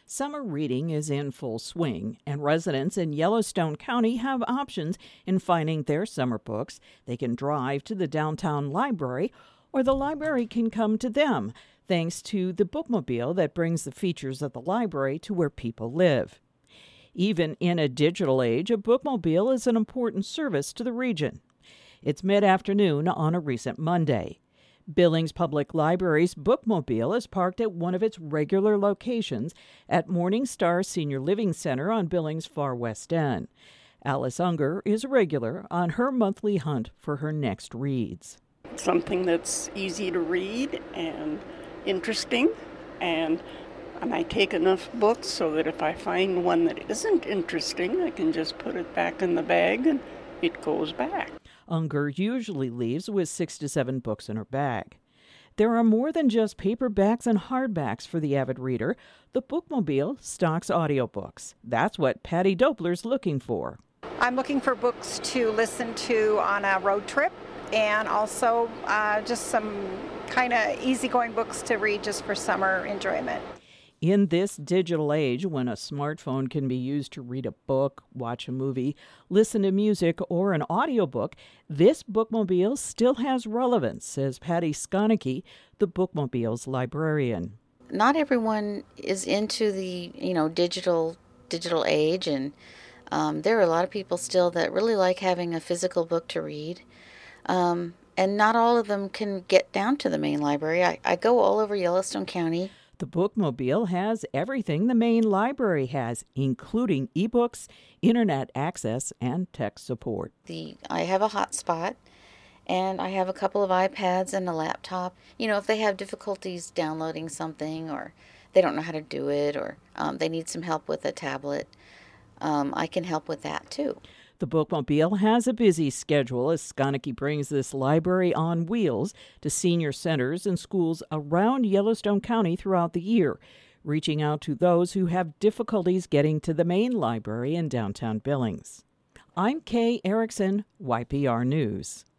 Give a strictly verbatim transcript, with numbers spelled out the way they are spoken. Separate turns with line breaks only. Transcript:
Summer reading is in full swing, and residents in Yellowstone County have options in finding their summer books. They can drive to the downtown library, or the library can come to them, thanks to the bookmobile that brings the features of the library to where people live. Even in a digital age, a bookmobile is an important service to the region. It's mid-afternoon on a recent Monday. Billings Public Library's bookmobile is parked at one of its regular locations at Morning Star Senior Living Center on Billings' far west end. Alice Unger is a regular on her monthly hunt for her next reads.
Something that's easy to read and interesting, and and I take enough books so that if I find one that isn't interesting, I can just put it back in the bag and it goes back.
Unger usually leaves with six to seven books in her bag. There are more than just paperbacks and hardbacks for the avid reader. The bookmobile stocks audiobooks. That's what Patty Dopler's looking for.
I'm looking for books to listen to on a road trip, and also uh, just some kind of easygoing books to read just for summer enjoyment.
In this digital age, when a smartphone can be used to read a book, watch a movie, listen to music, or an audiobook, this bookmobile still has relevance, says Patty Skonecki, the bookmobile's librarian.
Not everyone is into the, you know, digital digital age, and um, there are a lot of people still that really like having a physical book to read. Um, and not all of them can get down to the main library. I, I go all over Yellowstone County.
The bookmobile has everything the main library has, including ebooks, internet access, and tech support.
The I have a hotspot, and I have a couple of iPads and a laptop. You know, if they have difficulties downloading something, or they don't know how to do it, or um, they need some help with a tablet, um, I can help with that too.
The bookmobile has a busy schedule as Skonecki brings this library on wheels to senior centers and schools around Yellowstone County throughout the year, reaching out to those who have difficulties getting to the main library in downtown Billings. I'm Kay Erickson, Y P R News.